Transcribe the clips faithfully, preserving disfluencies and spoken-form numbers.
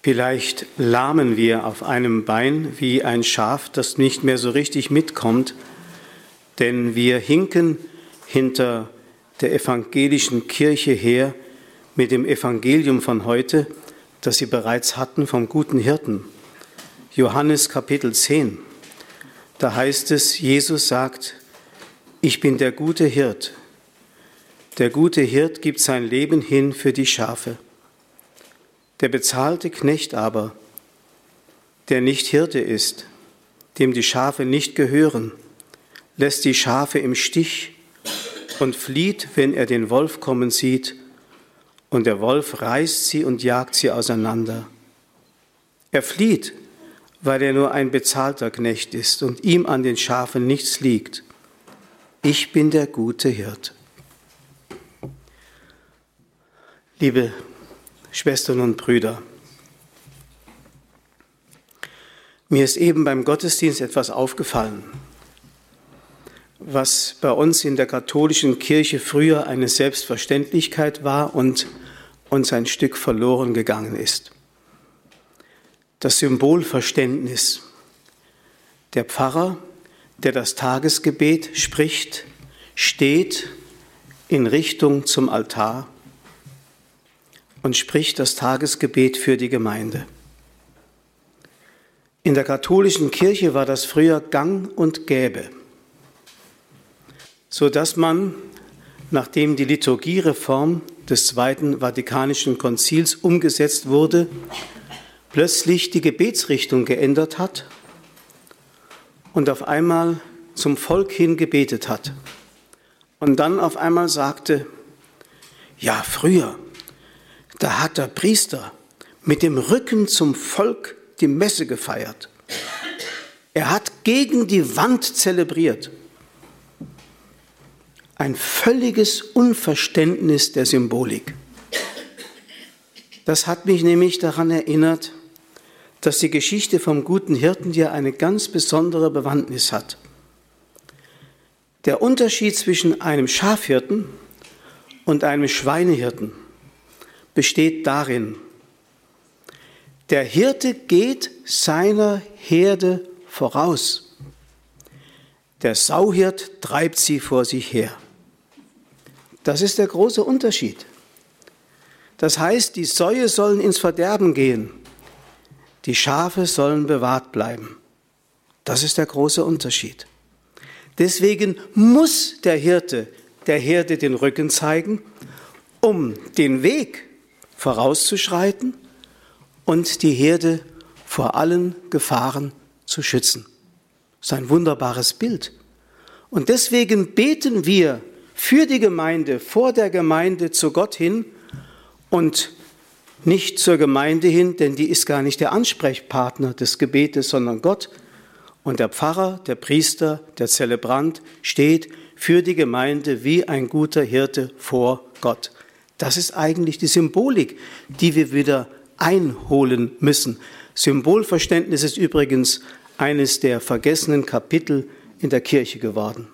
Vielleicht lahmen wir auf einem Bein wie ein Schaf, das nicht mehr so richtig mitkommt, denn wir hinken hinter der evangelischen Kirche her mit dem Evangelium von heute, das sie bereits hatten vom guten Hirten. Johannes Kapitel zehn, da heißt es, Jesus sagt, ich bin der gute Hirt. Der gute Hirt gibt sein Leben hin für die Schafe. Der bezahlte Knecht aber, der nicht Hirte ist, dem die Schafe nicht gehören, lässt die Schafe im Stich und flieht, wenn er den Wolf kommen sieht, und der Wolf reißt sie und jagt sie auseinander. Er flieht, weil er nur ein bezahlter Knecht ist und ihm an den Schafen nichts liegt. Ich bin der gute Hirt. Liebe Schwestern und Brüder, mir ist eben beim Gottesdienst etwas aufgefallen, was bei uns in der katholischen Kirche früher eine Selbstverständlichkeit war und uns ein Stück verloren gegangen ist. Das Symbolverständnis. Der Pfarrer, der das Tagesgebet spricht, steht in Richtung zum Altar und spricht das Tagesgebet für die Gemeinde. In der katholischen Kirche war das früher gang und gäbe, sodass man, nachdem die Liturgiereform des Zweiten Vatikanischen Konzils umgesetzt wurde, plötzlich die Gebetsrichtung geändert hat und auf einmal zum Volk hin gebetet hat. Und dann auf einmal sagte, ja, früher, da hat der Priester mit dem Rücken zum Volk die Messe gefeiert. Er hat gegen die Wand zelebriert. Ein völliges Unverständnis der Symbolik. Das hat mich nämlich daran erinnert, dass die Geschichte vom guten Hirten ja eine ganz besondere Bewandtnis hat. Der Unterschied zwischen einem Schafhirten und einem Schweinehirten besteht darin, der Hirte geht seiner Herde voraus. Der Sauhirt treibt sie vor sich her. Das ist der große Unterschied. Das heißt, die Säue sollen ins Verderben gehen, die Schafe sollen bewahrt bleiben. Das ist der große Unterschied. Deswegen muss der Hirte der Herde den Rücken zeigen, um den Weg vorauszuschreiten und die Herde vor allen Gefahren zu schützen. Das ist ein wunderbares Bild. Und deswegen beten wir für die Gemeinde, vor der Gemeinde zu Gott hin und nicht zur Gemeinde hin, denn die ist gar nicht der Ansprechpartner des Gebetes, sondern Gott. Und der Pfarrer, der Priester, der Zelebrant steht für die Gemeinde wie ein guter Hirte vor Gott. Das ist eigentlich die Symbolik, die wir wieder einholen müssen. Symbolverständnis ist übrigens eines der vergessenen Kapitel in der Kirche geworden.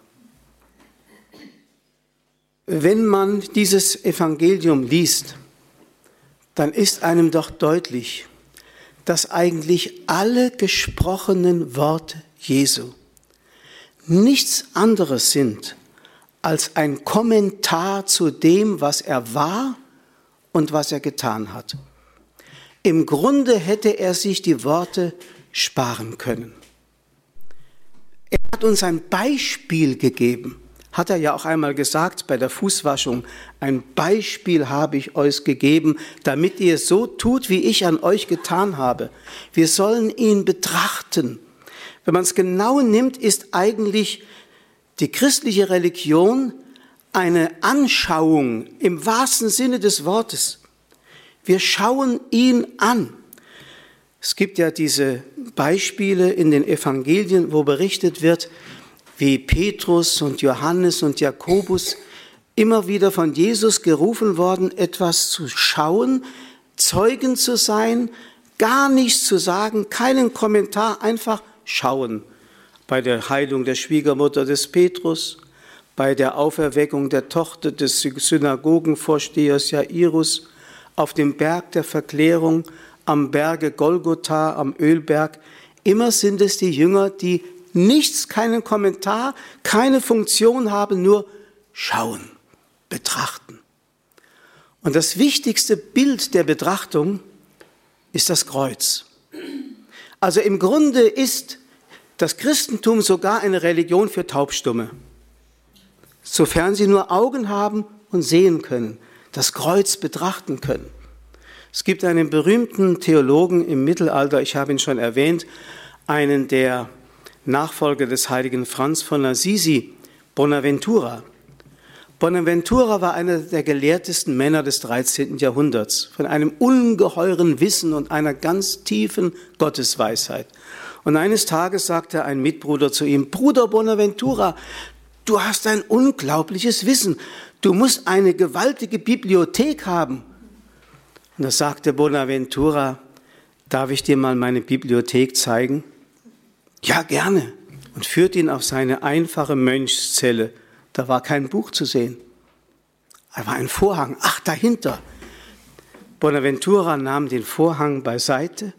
Wenn man dieses Evangelium liest, dann ist einem doch deutlich, dass eigentlich alle gesprochenen Worte Jesu nichts anderes sind als ein Kommentar zu dem, was er war und was er getan hat. Im Grunde hätte er sich die Worte sparen können. Er hat uns ein Beispiel gegeben, hat er ja auch einmal gesagt bei der Fußwaschung, ein Beispiel habe ich euch gegeben, damit ihr so tut, wie ich an euch getan habe. Wir sollen ihn betrachten. Wenn man es genau nimmt, ist eigentlich die christliche Religion eine Anschauung im wahrsten Sinne des Wortes. Wir schauen ihn an. Es gibt ja diese Beispiele in den Evangelien, wo berichtet wird, wie Petrus und Johannes und Jakobus immer wieder von Jesus gerufen worden, etwas zu schauen, Zeugen zu sein, gar nichts zu sagen, keinen Kommentar, einfach schauen. Bei der Heilung der Schwiegermutter des Petrus, bei der Auferweckung der Tochter des Synagogenvorstehers Jairus, auf dem Berg der Verklärung, am Berge Golgotha, am Ölberg. Immer sind es die Jünger, die nichts, keinen Kommentar, keine Funktion haben, nur schauen, betrachten. Und das wichtigste Bild der Betrachtung ist das Kreuz. Also im Grunde ist das Christentum sogar eine Religion für Taubstumme, sofern sie nur Augen haben und sehen können, das Kreuz betrachten können. Es gibt einen berühmten Theologen im Mittelalter, ich habe ihn schon erwähnt, einen der Nachfolger des heiligen Franz von Assisi, Bonaventura. Bonaventura war einer der gelehrtesten Männer des dreizehnten Jahrhunderts, von einem ungeheuren Wissen und einer ganz tiefen Gottesweisheit. Und eines Tages sagte ein Mitbruder zu ihm: Bruder Bonaventura, du hast ein unglaubliches Wissen. Du musst eine gewaltige Bibliothek haben. Und da sagte Bonaventura: Darf ich dir mal meine Bibliothek zeigen? Ja, gerne. Und führte ihn auf seine einfache Mönchszelle. Da war kein Buch zu sehen. Da war ein Vorhang. Ach, dahinter. Bonaventura nahm den Vorhang beiseite.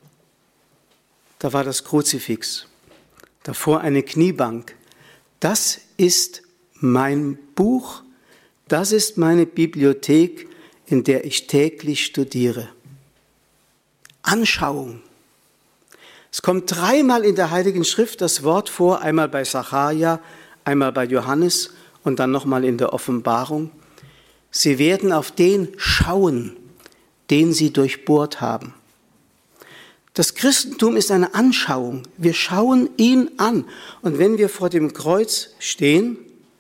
Da war das Kruzifix. Davor eine Kniebank. Das ist mein Buch. Das ist meine Bibliothek, in der ich täglich studiere. Anschauung. Es kommt dreimal in der Heiligen Schrift das Wort vor, einmal bei Sacharja, einmal bei Johannes und dann nochmal in der Offenbarung. Sie werden auf den schauen, den sie durchbohrt haben. Das Christentum ist eine Anschauung. Wir schauen ihn an. Und wenn wir vor dem Kreuz stehen,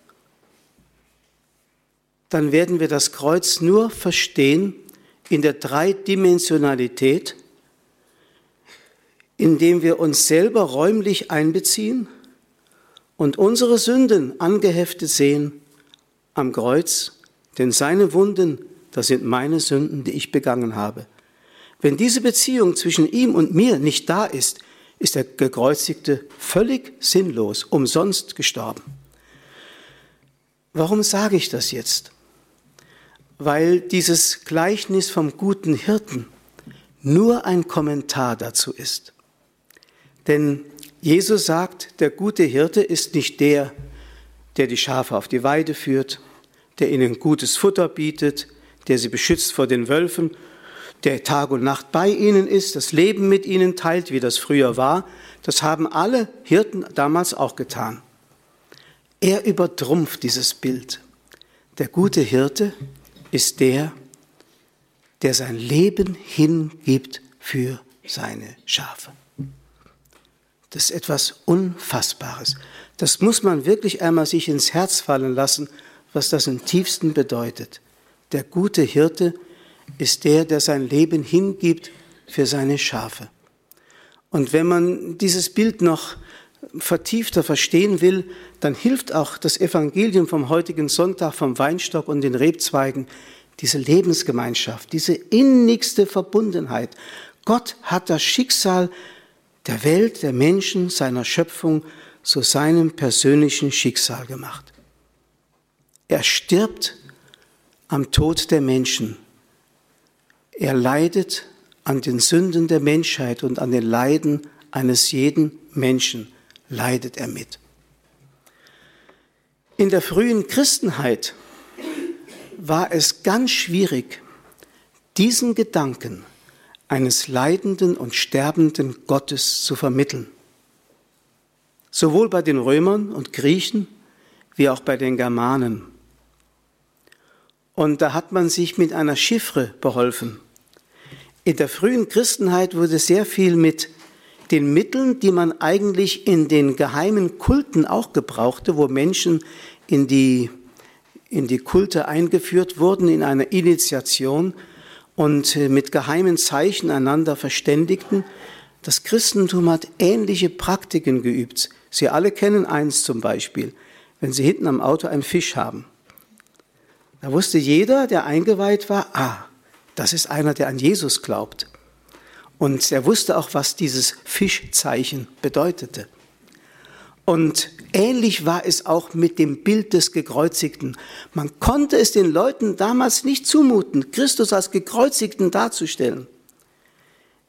dann werden wir das Kreuz nur verstehen in der Dreidimensionalität, indem wir uns selber räumlich einbeziehen und unsere Sünden angeheftet sehen am Kreuz, denn seine Wunden, das sind meine Sünden, die ich begangen habe. Wenn diese Beziehung zwischen ihm und mir nicht da ist, ist der Gekreuzigte völlig sinnlos, umsonst gestorben. Warum sage ich das jetzt? Weil dieses Gleichnis vom guten Hirten nur ein Kommentar dazu ist. Denn Jesus sagt, der gute Hirte ist nicht der, der die Schafe auf die Weide führt, der ihnen gutes Futter bietet, der sie beschützt vor den Wölfen, der Tag und Nacht bei ihnen ist, das Leben mit ihnen teilt, wie das früher war. Das haben alle Hirten damals auch getan. Er übertrumpft dieses Bild. Der gute Hirte ist der, der sein Leben hingibt für seine Schafe. Das ist etwas Unfassbares. Das muss man wirklich einmal sich ins Herz fallen lassen, was das im tiefsten bedeutet. Der gute Hirte ist der, der sein Leben hingibt für seine Schafe. Und wenn man dieses Bild noch vertiefter verstehen will, dann hilft auch das Evangelium vom heutigen Sonntag vom Weinstock und den Rebzweigen, diese Lebensgemeinschaft, diese innigste Verbundenheit. Gott hat das Schicksal der Welt, der Menschen, seiner Schöpfung zu seinem persönlichen Schicksal gemacht. Er stirbt am Tod der Menschen. Er leidet an den Sünden der Menschheit und an den Leiden eines jeden Menschen leidet er mit. In der frühen Christenheit war es ganz schwierig, diesen Gedanken eines leidenden und sterbenden Gottes zu vermitteln. Sowohl bei den Römern und Griechen wie auch bei den Germanen. Und da hat man sich mit einer Chiffre beholfen. In der frühen Christenheit wurde sehr viel mit den Mitteln, die man eigentlich in den geheimen Kulten auch gebrauchte, wo Menschen in die, in die Kulte eingeführt wurden, in einer Initiation und mit geheimen Zeichen einander verständigten. Das Christentum hat ähnliche Praktiken geübt. Sie alle kennen eins zum Beispiel, wenn Sie hinten am Auto einen Fisch haben. Da wusste jeder, der eingeweiht war, ah, das ist einer, der an Jesus glaubt. Und er wusste auch, was dieses Fischzeichen bedeutete. Und ähnlich war es auch mit dem Bild des Gekreuzigten. Man konnte es den Leuten damals nicht zumuten, Christus als Gekreuzigten darzustellen.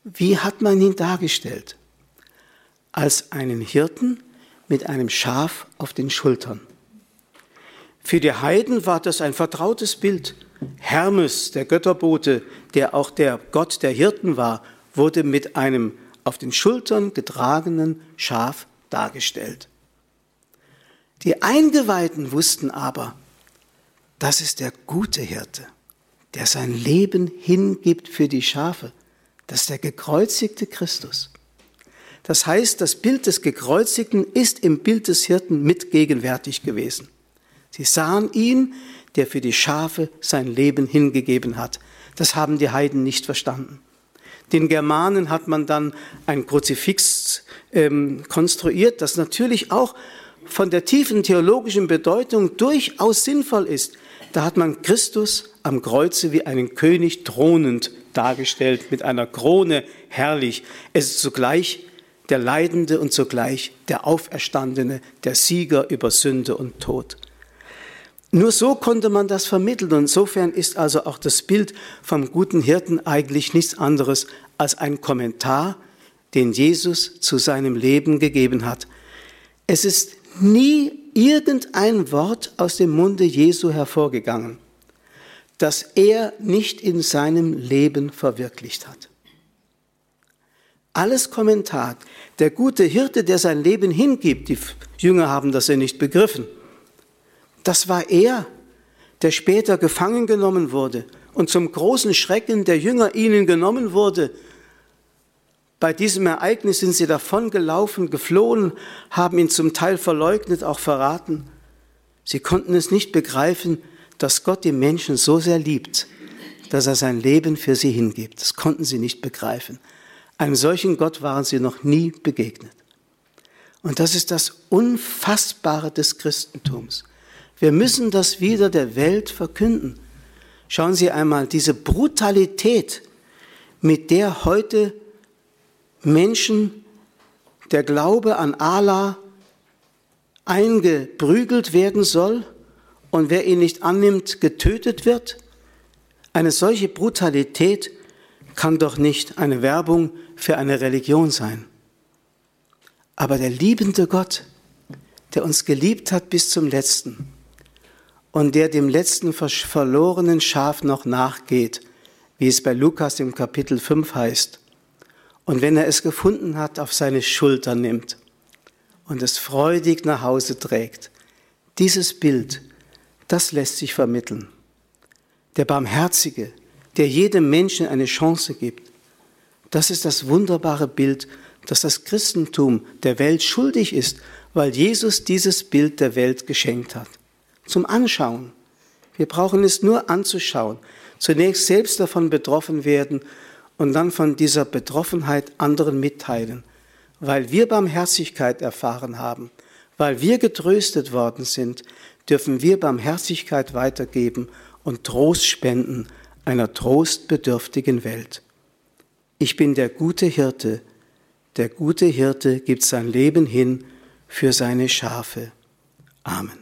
Wie hat man ihn dargestellt? Als einen Hirten mit einem Schaf auf den Schultern. Für die Heiden war das ein vertrautes Bild. Hermes, der Götterbote, der auch der Gott der Hirten war, wurde mit einem auf den Schultern getragenen Schaf dargestellt. Die Eingeweihten wussten aber, das ist der gute Hirte, der sein Leben hingibt für die Schafe. Das ist der gekreuzigte Christus. Das heißt, das Bild des Gekreuzigten ist im Bild des Hirten mit gegenwärtig gewesen. Sie sahen ihn, der für die Schafe sein Leben hingegeben hat. Das haben die Heiden nicht verstanden. Den Germanen hat man dann ein Kruzifix ähm, konstruiert, das natürlich auch von der tiefen theologischen Bedeutung durchaus sinnvoll ist. Da hat man Christus am Kreuze wie einen König thronend dargestellt, mit einer Krone herrlich. Es ist zugleich der Leidende und zugleich der Auferstandene, der Sieger über Sünde und Tod. Nur so konnte man das vermitteln. Und insofern ist also auch das Bild vom guten Hirten eigentlich nichts anderes als ein Kommentar, den Jesus zu seinem Leben gegeben hat. Es ist nie irgendein Wort aus dem Munde Jesu hervorgegangen, das er nicht in seinem Leben verwirklicht hat. Alles Kommentar. Der gute Hirte, der sein Leben hingibt, die Jünger haben das ja nicht begriffen. Das war er, der später gefangen genommen wurde und zum großen Schrecken der Jünger ihnen genommen wurde. Bei diesem Ereignis sind sie davongelaufen, geflohen, haben ihn zum Teil verleugnet, auch verraten. Sie konnten es nicht begreifen, dass Gott die Menschen so sehr liebt, dass er sein Leben für sie hingibt. Das konnten sie nicht begreifen. Einem solchen Gott waren sie noch nie begegnet. Und das ist das Unfassbare des Christentums. Wir müssen das wieder der Welt verkünden. Schauen Sie einmal, diese Brutalität, mit der heute Menschen der Glaube an Allah eingeprügelt werden soll und wer ihn nicht annimmt, getötet wird. Eine solche Brutalität kann doch nicht eine Werbung für eine Religion sein. Aber der liebende Gott, der uns geliebt hat bis zum Letzten und der dem letzten verlorenen Schaf noch nachgeht, wie es bei Lukas im Kapitel fünf heißt, und wenn er es gefunden hat, auf seine Schulter nimmt und es freudig nach Hause trägt. Dieses Bild, das lässt sich vermitteln. Der Barmherzige, der jedem Menschen eine Chance gibt, das ist das wunderbare Bild, das das Christentum der Welt schuldig ist, weil Jesus dieses Bild der Welt geschenkt hat. Zum Anschauen. Wir brauchen es nur anzuschauen. Zunächst selbst davon betroffen werden und dann von dieser Betroffenheit anderen mitteilen. Weil wir Barmherzigkeit erfahren haben, weil wir getröstet worden sind, dürfen wir Barmherzigkeit weitergeben und Trost spenden einer trostbedürftigen Welt. Ich bin der gute Hirte. Der gute Hirte gibt sein Leben hin für seine Schafe. Amen.